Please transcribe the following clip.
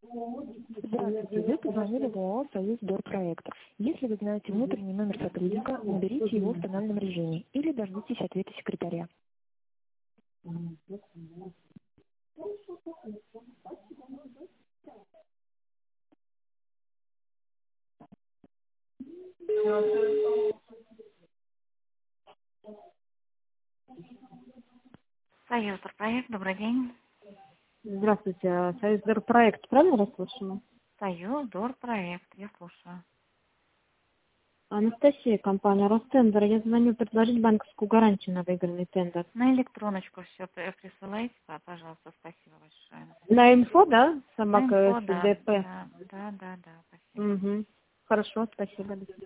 Здравствуйте, вы позвонили в ООО «Союз Дорпроект». Если вы знаете внутренний номер сотрудника, наберите его в тональном режиме или дождитесь ответа секретаря. Союз проект, добрый день. Здравствуйте, Союз Дорпроект, правильно расслышала? Союз проект, я слушаю. Анастасия, компания Ростендер. Я звоню предложить банковскую гарантию на выигранный тендер. На электроночку все присылайте, пожалуйста, спасибо большое. На инфо, да? На Собака инфо, да, СДП. да, спасибо. Угу. Хорошо, спасибо.